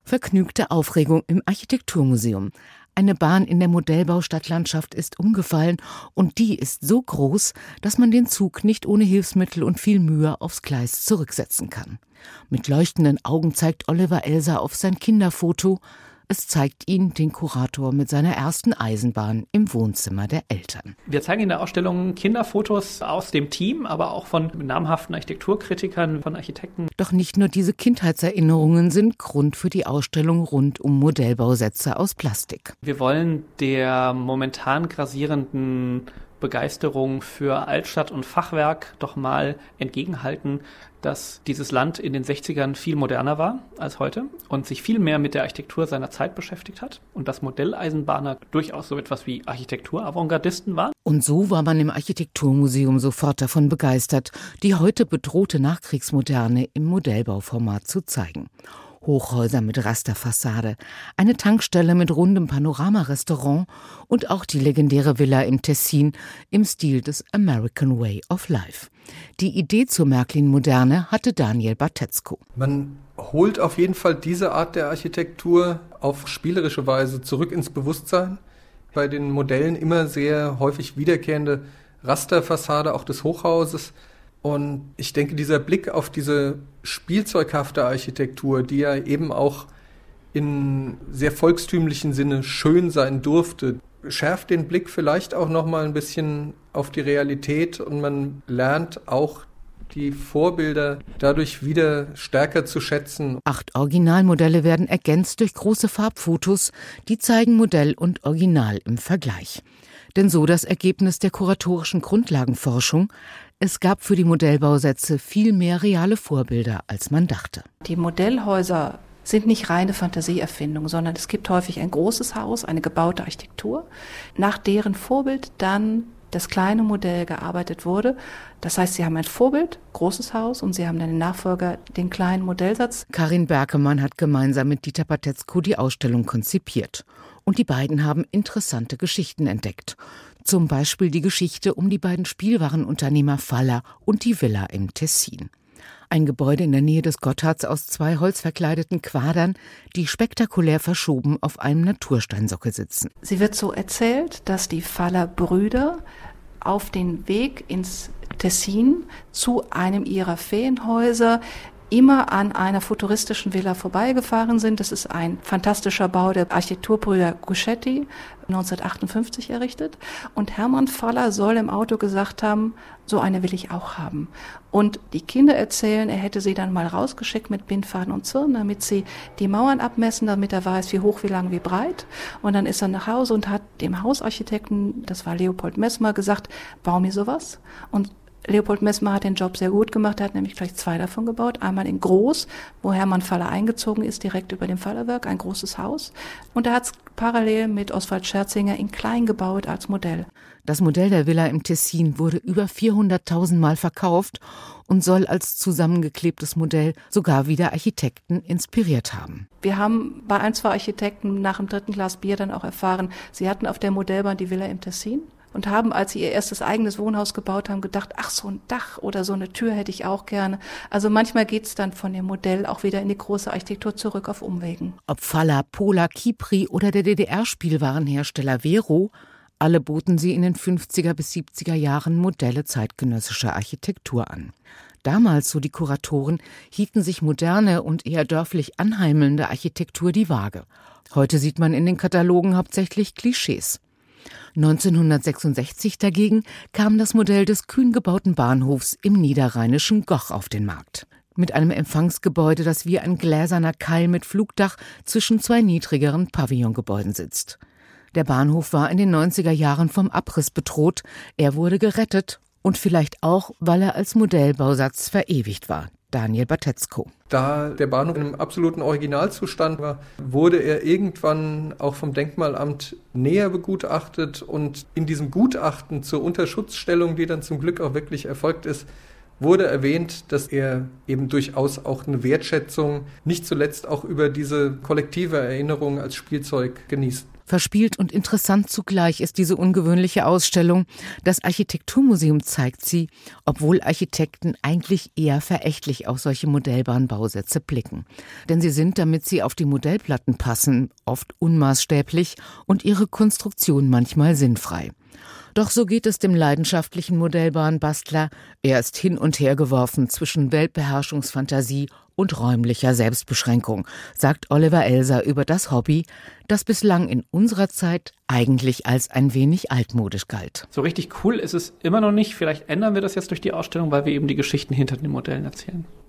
Vergnügte Aufregung im Architekturmuseum. Eine Bahn in der Modellbaustadtlandschaft ist umgefallen und die ist so groß, dass man den Zug nicht ohne Hilfsmittel und viel Mühe aufs Gleis zurücksetzen kann. Mit leuchtenden Augen zeigt Oliver Elser auf sein Kinderfoto. Es zeigt ihn, den Kurator, mit seiner ersten Eisenbahn im Wohnzimmer der Eltern. Wir zeigen in der Ausstellung Kinderfotos aus dem Team, aber auch von namhaften Architekturkritikern, von Architekten. Doch nicht nur diese Kindheitserinnerungen sind Grund für die Ausstellung rund um Modellbausätze aus Plastik. Wir wollen der momentan grassierenden Begeisterung für Altstadt und Fachwerk doch mal entgegenhalten, dass dieses Land in den 60ern viel moderner war als heute und sich viel mehr mit der Architektur seiner Zeit beschäftigt hat und dass Modelleisenbahner durchaus so etwas wie Architektur-Avantgardisten waren. Und so war man im Architekturmuseum sofort davon begeistert, die heute bedrohte Nachkriegsmoderne im Modellbauformat zu zeigen. Hochhäuser mit Rasterfassade, eine Tankstelle mit rundem Panoramarestaurant und auch die legendäre Villa im Tessin im Stil des American Way of Life. Die Idee zur Märklin-Moderne hatte Daniel Bartetzko. Man holt auf jeden Fall diese Art der Architektur auf spielerische Weise zurück ins Bewusstsein. Bei den Modellen immer sehr häufig wiederkehrende Rasterfassade auch des Hochhauses. Und ich denke, dieser Blick auf diese spielzeughafte Architektur, die ja eben auch in sehr volkstümlichen Sinne schön sein durfte, schärft den Blick vielleicht auch noch mal ein bisschen auf die Realität und man lernt auch die Vorbilder dadurch wieder stärker zu schätzen. 8 Originalmodelle werden ergänzt durch große Farbfotos, die zeigen Modell und Original im Vergleich. Denn so das Ergebnis der kuratorischen Grundlagenforschung: Es gab für die Modellbausätze viel mehr reale Vorbilder, als man dachte. Die Modellhäuser sind nicht reine Fantasieerfindungen, sondern es gibt häufig ein großes Haus, eine gebaute Architektur, nach deren Vorbild dann das kleine Modell gearbeitet wurde. Das heißt, Sie haben ein Vorbild, großes Haus, und Sie haben dann den Nachfolger, den kleinen Modellsatz. Karin Berkemann hat gemeinsam mit Dieter Bartetzko die Ausstellung konzipiert. Und die beiden haben interessante Geschichten entdeckt. Zum Beispiel die Geschichte um die beiden Spielwarenunternehmer Faller und die Villa im Tessin. Ein Gebäude in der Nähe des Gotthards aus 2 holzverkleideten Quadern, die spektakulär verschoben auf einem Natursteinsockel sitzen. Sie wird so erzählt, dass die Faller-Brüder auf den Weg ins Tessin zu einem ihrer Ferienhäuser immer an einer futuristischen Villa vorbeigefahren sind. Das ist ein fantastischer Bau der Architekturbrüder Guschetti, 1958 errichtet. Und Hermann Faller soll im Auto gesagt haben, so eine will ich auch haben. Und die Kinder erzählen, er hätte sie dann mal rausgeschickt mit Bindfaden und Zwirn, damit sie die Mauern abmessen, damit er weiß, wie hoch, wie lang, wie breit. Und dann ist er nach Hause und hat dem Hausarchitekten, das war Leopold Messmer, gesagt, bau mir sowas. Und Leopold Messmer hat den Job sehr gut gemacht, er hat nämlich gleich 2 davon gebaut. Einmal in Groß, wo Hermann Faller eingezogen ist, direkt über dem Fallerwerk, ein großes Haus. Und er hat es parallel mit Oswald Scherzinger in klein gebaut als Modell. Das Modell der Villa im Tessin wurde über 400.000 Mal verkauft und soll als zusammengeklebtes Modell sogar wieder Architekten inspiriert haben. Wir haben bei 1, 2 Architekten nach dem 3. Glas Bier dann auch erfahren, sie hatten auf der Modellbahn die Villa im Tessin. Und haben, als sie ihr erstes eigenes Wohnhaus gebaut haben, gedacht, ach, so ein Dach oder so eine Tür hätte ich auch gerne. Also manchmal geht's dann von dem Modell auch wieder in die große Architektur zurück auf Umwegen. Ob Faller, Polar, Kipri oder der DDR-Spielwarenhersteller Vero, alle boten sie in den 50er bis 70er Jahren Modelle zeitgenössischer Architektur an. Damals, so die Kuratoren, hielten sich moderne und eher dörflich anheimelnde Architektur die Waage. Heute sieht man in den Katalogen hauptsächlich Klischees. 1966 dagegen kam das Modell des kühn gebauten Bahnhofs im niederrheinischen Goch auf den Markt. Mit einem Empfangsgebäude, das wie ein gläserner Keil mit Flugdach zwischen 2 niedrigeren Pavillongebäuden sitzt. Der Bahnhof war in den 90er Jahren vom Abriss bedroht. Er wurde gerettet und vielleicht auch, weil er als Modellbausatz verewigt war. Daniel Bartetzko. Da der Bahnhof in einem absoluten Originalzustand war, wurde er irgendwann auch vom Denkmalamt näher begutachtet und in diesem Gutachten zur Unterschutzstellung, die dann zum Glück auch wirklich erfolgt ist, wurde erwähnt, dass er eben durchaus auch eine Wertschätzung, nicht zuletzt auch über diese kollektive Erinnerung als Spielzeug genießt. Verspielt und interessant zugleich ist diese ungewöhnliche Ausstellung. Das Architekturmuseum zeigt sie, obwohl Architekten eigentlich eher verächtlich auf solche modellbaren Bausätze blicken. Denn sie sind, damit sie auf die Modellplatten passen, oft unmaßstäblich und ihre Konstruktion manchmal sinnfrei. Doch so geht es dem leidenschaftlichen Modellbahnbastler. Er ist hin und her geworfen zwischen Weltbeherrschungsfantasie und räumlicher Selbstbeschränkung, sagt Oliver Elser über das Hobby, das bislang in unserer Zeit eigentlich als ein wenig altmodisch galt. So richtig cool ist es immer noch nicht. Vielleicht ändern wir das jetzt durch die Ausstellung, weil wir eben die Geschichten hinter den Modellen erzählen.